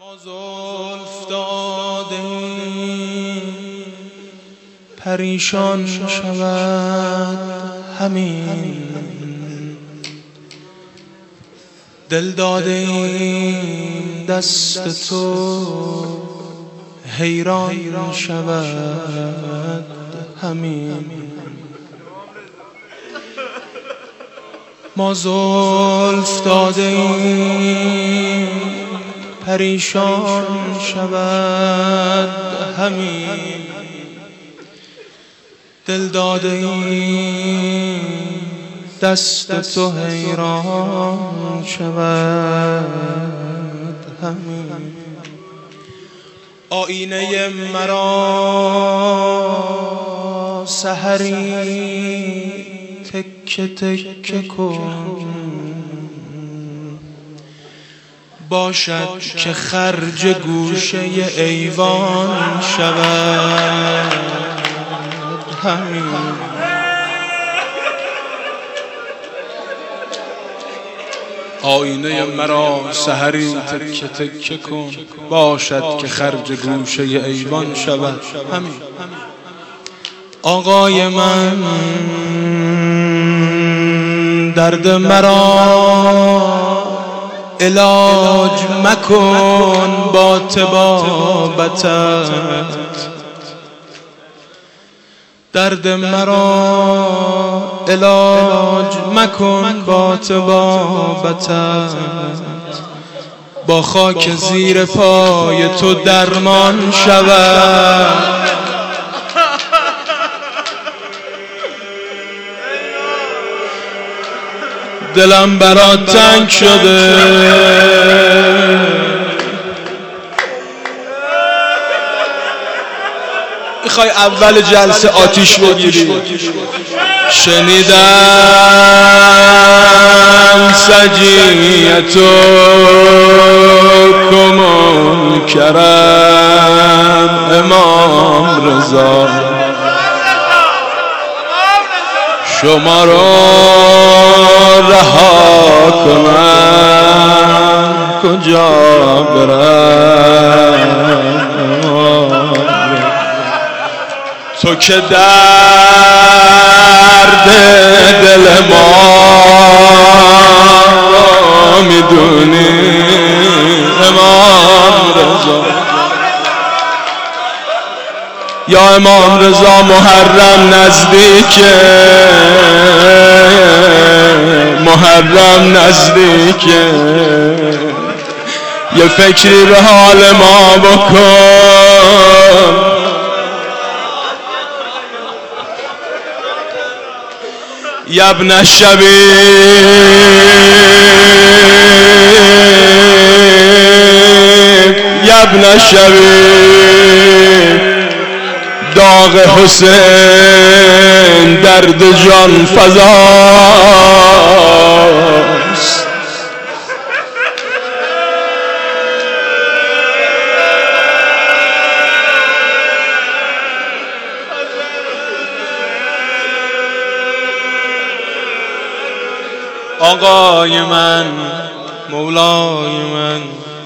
ما زلف دادیم پریشان شود همین، دل دادیم دست تو حیران شود همین. ما زلف دادیم پریشان شود همین، دل دادیم دست تو حیران شود همین. آینه مرا سحری تکه تکه کن، باشد که خرج گوشه ایوان شود همین. آینه مرا سحری تکه تکه کن، باشد که خرج گوشه ایوان شود همین. آقای من درد مرا علاج مکن با طبابتت، درد مرا علاج مکن با طبابتت، با خاک زیر پای تو درمان شود. دلم برات تنگ شده، میخوای اول جلسه آتیش بگیری؟ شنیدم سجیتو کمون کرم امام رضا، شما رو رها کنم کجا برم؟ تو که درد دل ما میدونی امام رضا. یا امام رضا محرم نزدیکه، محرم نزدیکه، یه فکری به حال ما بکن. یا ابن الشبیب، یا ابن الشبیب، داغ حسین درد جان فزاست. آقای من مولای من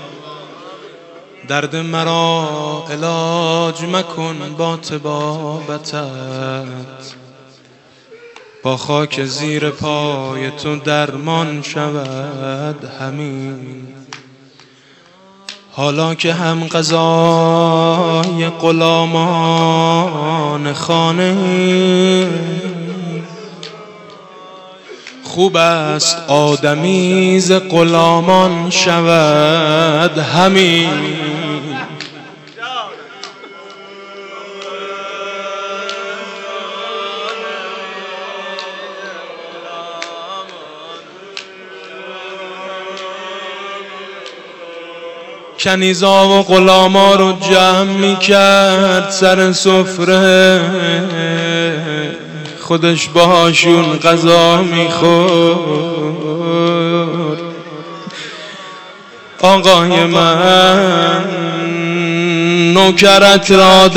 درد مرا علاج مکن با طبابتت، با خاک زیر پای تو درمان شود همین. حالا که هم قضای غلامان خانه خوب است آدمی ز غلامان شود همین. کنیزا و غلاما رو جمع می کرد سر سفره، خودش باهاشون غذا میخورد. آقای من نوکرت را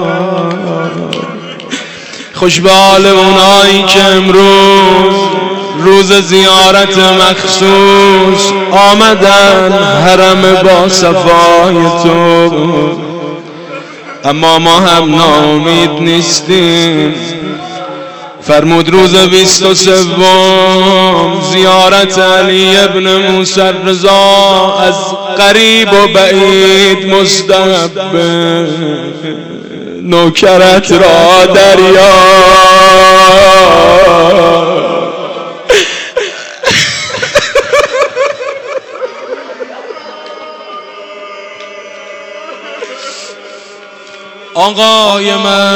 دریاب، خوش به حال اونایی که امروز روز زیارت مخصوص آمدن حرم با صفای تو، اما ما هم ناامید نیستیم. فرمود روز 23 زیارت علی ابن موسی رضا از قریب و بعید مستحب، نوکرت را دریا آقای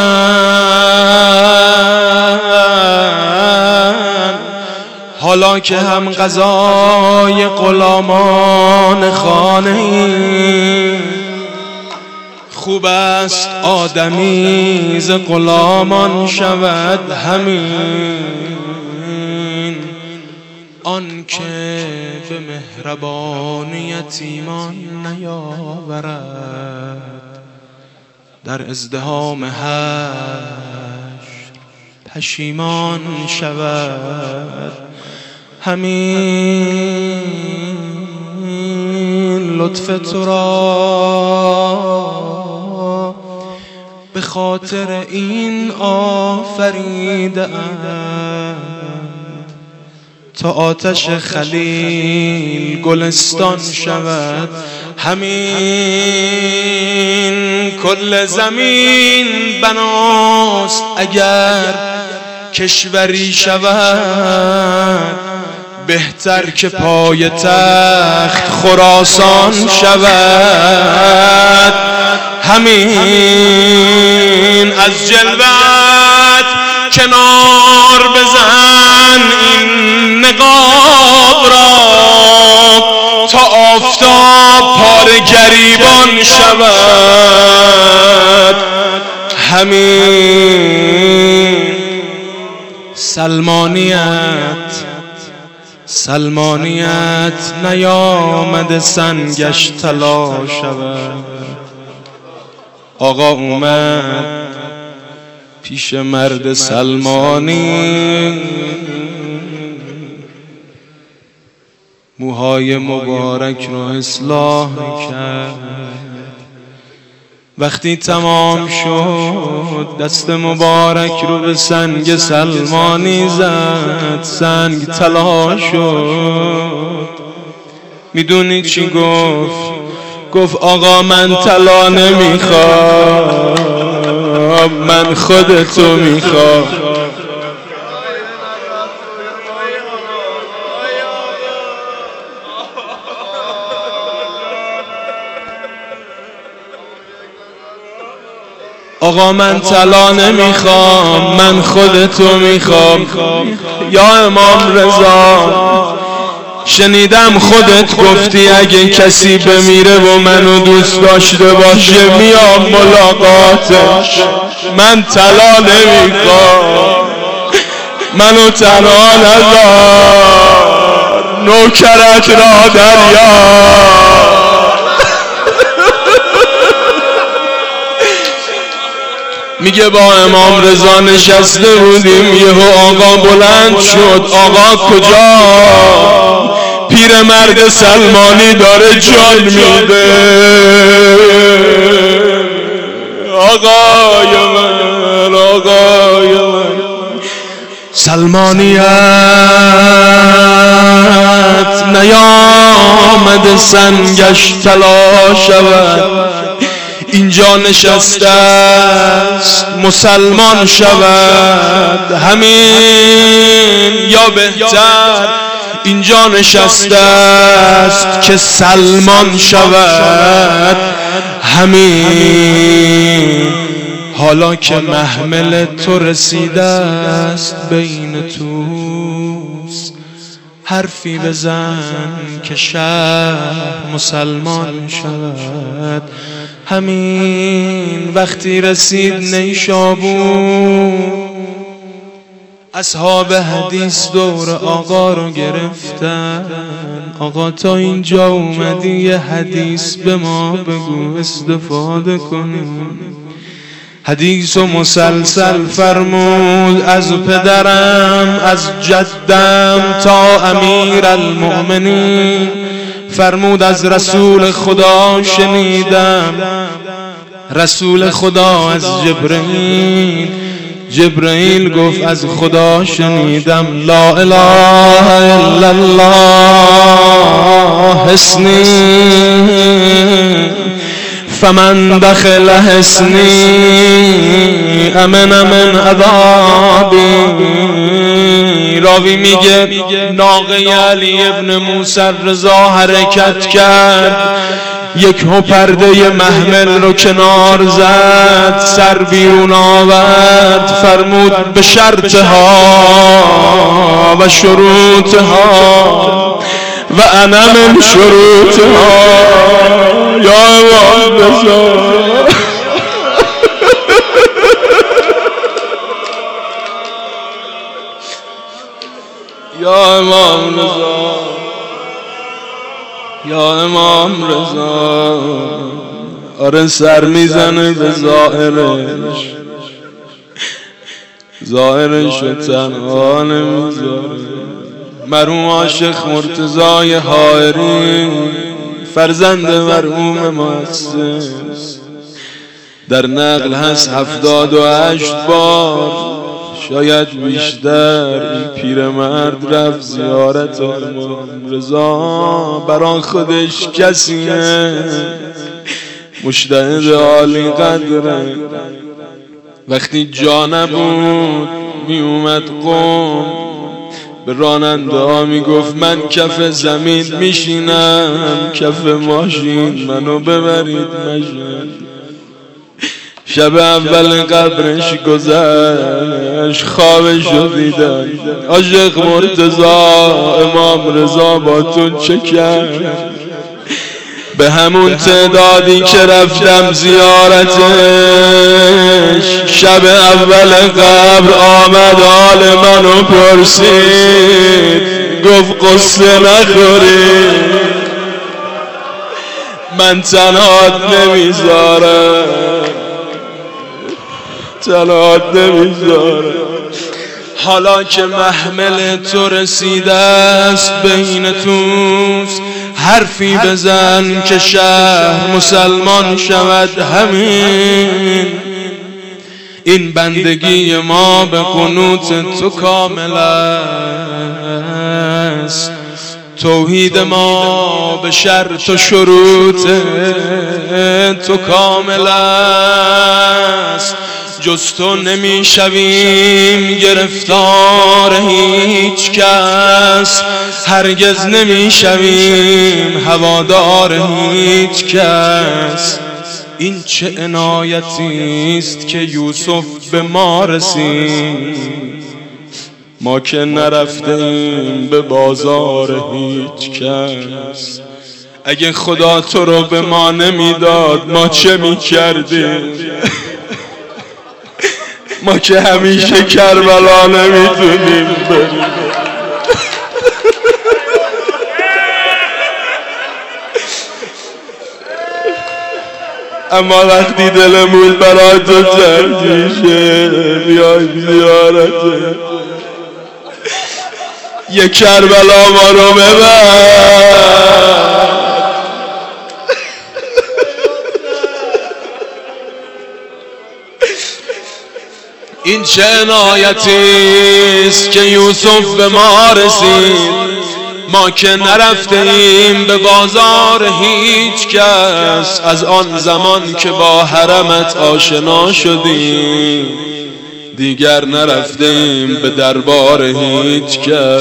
من، حالا که هم قضای غلامان خانه ای، خوب است آدمی ز غلامان شود همین، آن که به مهربان یتیمان نیاورد در ازدحام حشر پشیمان شود همین. لطف تو را به خاطر این آفریده‌ام تا آتش خلیل گلستان شود همین. کل زمین بناست اگر کشوری شود، بهتر که پای تخت خراسان شود همین. از جلوت کنار بزن این نقاب را تا آفتاب پاره گریبان شود همین. سلمانیت نیامد سنگش طلا شود. آقا اومد پیش مرد سلمانی، موهای مبارک رو اصلاح کرد. وقتی تمام شد دست مبارک رو به سنگ سلمانی زد، سنگ طلا شد. میدونی چی گفت؟ گفت آقا من طلا نمیخوام، من خودتو میخوام. آقا من طلا نمیخوام، من خودتو میخوام. یا امام رضا شنیدم خودت گفتی اگه کسی بمیره و منو دوست داشته باشه میام ملاقاتش. من طلا نمیخوام، منو تنها نذار، نوکرت را دریا. میگه با امام رضا نشسته بودیم، یهو آقا بلند شد. آقا کجا؟ پیرمرد سلمانی داره جان میده. آقای من، آقای من. سلمانیت نیامد سنگش طلا شود، اینجا نشسته است مسلمان شود همین. یا بهتر اینجا نشسته است که سلمان شود همین. حالا که محمل تو رسیده است بین توست، حرفی بزن که شهر مسلمان شود همین. وقتی رسید نیشابور، اصحاب حدیث دور آقا رو گرفتن. آقا تا اینجا اومدی یه حدیث به ما بگو استفاده کنیم. حدیث و مسلسل فرمود از پدرم از جدم تا امیر المؤمنین، فرمود از رسول خدا شنیدم، رسول خدا از جبرئیل گفت از خدا شنیدم لا اله الا الله حصنی فمن دخل حصنی امن من عذابی. راوی میگه ناقه علی ابن موسی رضا حرکت کرد، یک پرده محمل رو کنار زد، سر بیرون آورد، فرمود به شرطها و شروطها و انا من شروطها. یا امام رضا یا امام رضا یا امام رضا. آره سر میزنه به ظاهرش و تنها نمیذاره. مرحوم عاشق مرتضای حائری فرزند مرحوم مؤسس، در نقل هست 78 بار شاید بیشتر این پیرمرد رفت زیارت امام رضا. بران خودش کسیه، مجتهد عالی قدره. وقتی جا نبود می اومد قم، به راننده ها می گفت من کف زمین میشینم، کف ماشین منو ببرید ماشین. شب اول قبرش گذشت، خوابشو دیدن، عاشق مرتضا امام رضا با تو چه کرد؟ به همون تعدادی که رفتم زیارتش، شب اول قبر آمد حال منو پرسید، گفت قصه نخوری من تنهات نمیذارم، تنهات نمیذارم. حالا که محمل تو رسیده است بین توست، حرفی بزن که شهر مسلمان شود. همین این بندگی ما به قنوت تو کامل است، توحید ما به شرط و شروط تو کامل است. جز تو نمیشویم گرفتار هیچ کس، هرگز نمیشویم هوادار هیچ کس. این چه عنایتی است که یوسف به ما رسید، ما که نرفتیم به بازار هیچ کس. اگه خدا تو رو به ما نمیداد ما چه میکردیم؟ ما که همیشه کربلا نمیتونیم بریم. اما وقتی دلمون برای تو تنگ میشه بیایم زیارته، یه کربلا ما رو ببر. این چه عنایتی است که یوسف به ما رسید، ما که نرفتیم به بازار هیچ کس. از آن زمان که با حرمت آشنا شدیم دیگر نرفتیم به دربار هیچ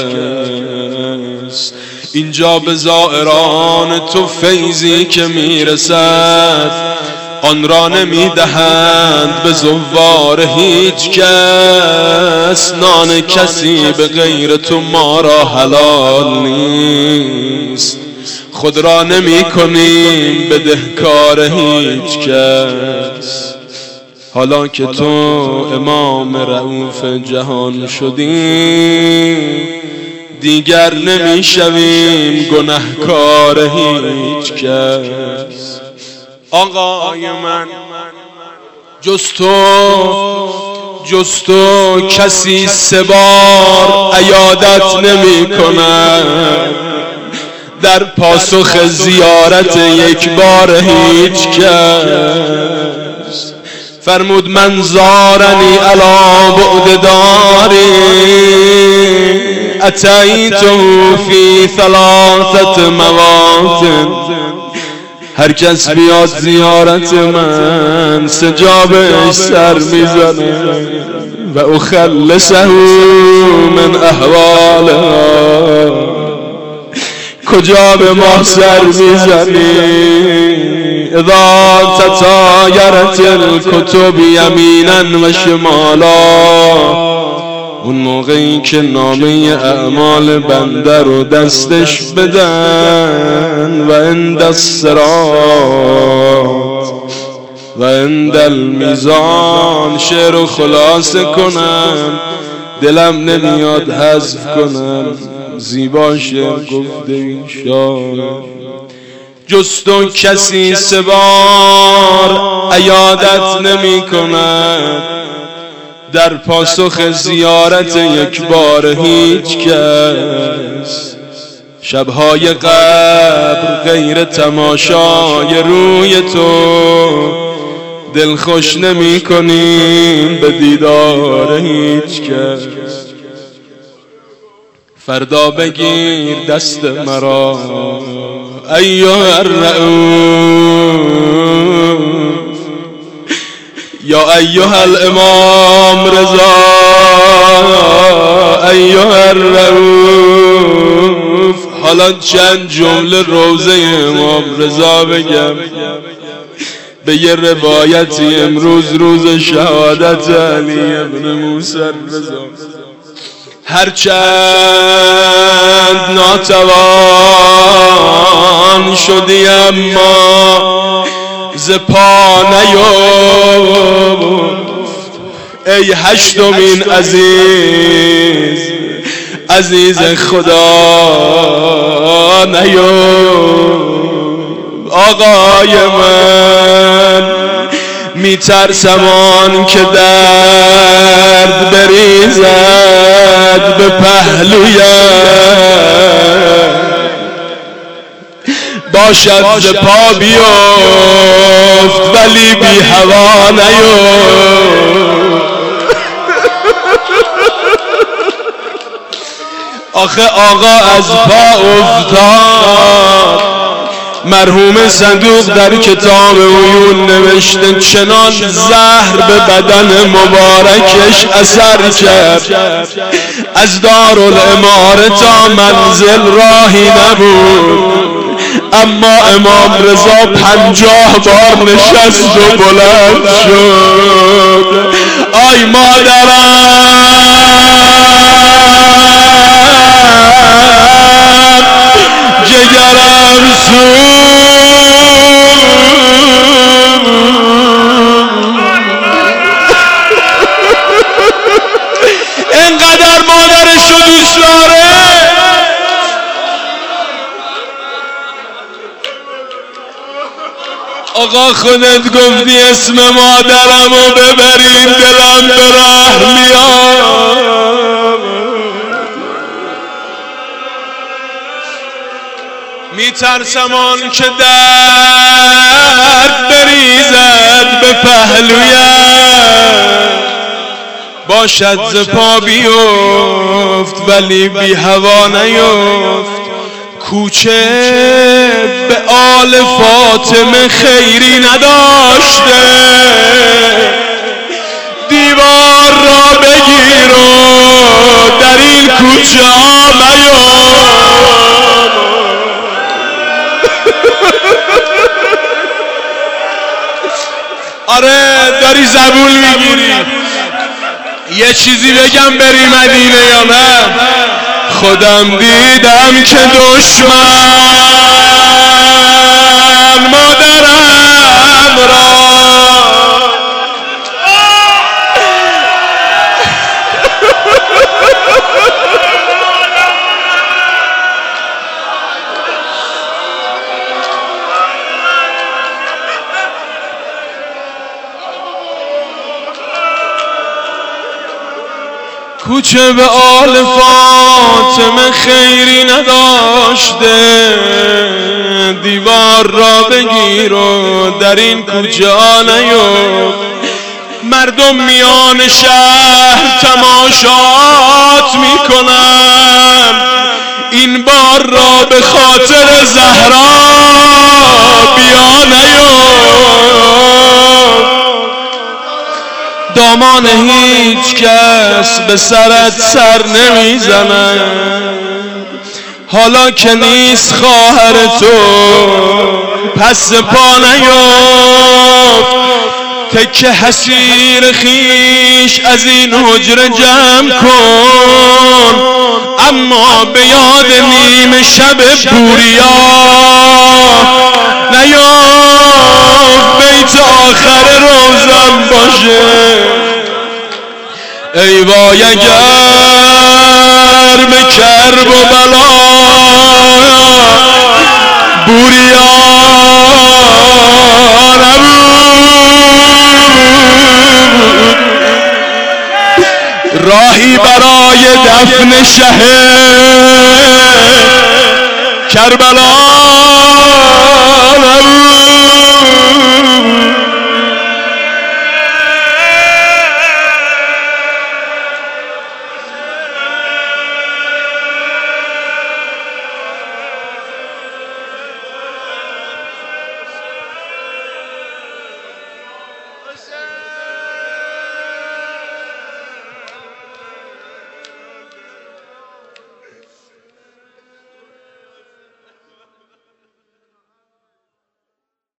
کس. اینجا به زائران تو فیضی که میرسد، آن را نمیدهند به زوار هیچ کس. نان کسی به غیر تو ما را حلال نیست، خود را نمی کنیم به دهکار هیچ کس. حالا که تو امام رؤوف جهان شدی، دیگر نمی شویم گنهکار هیچ کس. آقای من جز تو کسی 3 بار عیادت نمی کند، در پاسخ زیارت 1 بار هیچ کس. فرمود من زارنی علی بعد داری اتیته فی 3 مواطن. هر کس بیاد زیارت من سجابش سر میزنه و اخلصه من احوالها. کجا به ما سر میزنی؟ اذا تطایرت الکتب یمینا و شمالا، اون موقعی که نامه اعمال بنده رو دستش بدن و عند الصراط و عند المیزان شعر رو خلاصه کنم، دلم نمیاد حذف کنم، زیباشه گفته این شاعر. جز تو کسی 3 بار عیادت نمی کند، در پاسخ زیارت 1 بار هیچ کس. شبهای قبر غیر تماشای روی تو، دل خوش نمی کنیم به دیدار هیچ کس. فردا بگیر دست مرا ایها الرؤوف، یا ایها الامام رضا، ایها الرؤوف. حالا چند جمله روضه امام رضا بگم. به یه روایتی امروز روز شهادت علی ابن موسی رضا، هرچند ناتوان شدی اما ز پا نیفت. ای 8مین عزیز خدا نیفت. آقای من میترسم آن که درد بریزد به پهلویم، باشد ز پا بیفت ولی بی هوا نیفت. آخه آقا از پا افتاد، مرحوم صندوق در کتاب عیون نوشته چنان زهر به بدن مبارکش اثر کرد، از دارالاماره تا منزل راهی نبود. اما امام رضا 50 بار نشست و بلند شد. آی مادرم جگرم اینقدر مادرش رو دوست داره. آقا خودت گفتی اسم مادرم رو ببرین دلم به رحم میاد. میترسم آن که درد بریزد به پهلویم، باشد ز پا بیفت ولی بی هوا نیفت. کوچه به آل فاطمه خیری نداشته، دیوار را بگیر و در این کوچه ها میفت. آره داری زبون میگیری. یه چیزی بگم بری مدینه یا نه؟ خودم دیدم که دشمن مادرم را کوچه به آل فاطمه خیری نداشته، دیوار را بگیر و در این کوچه نیفت. مردم میان شهر تماشات میکنن، این بار را به خاطر زهرا بیا نیفت. دامان هیچ کس به سرت سر نمیزنه، حالا که نیست خواهر تو پس پا نیفت. تکه حسیر خیش از این حجره جمع کن، اما به یاد نیم شب بوریا نیفت. بیت آخر روزم باشه. ای وای اگر به کرب و بلا بوریا راهی برای دفن شه کربلا نبود.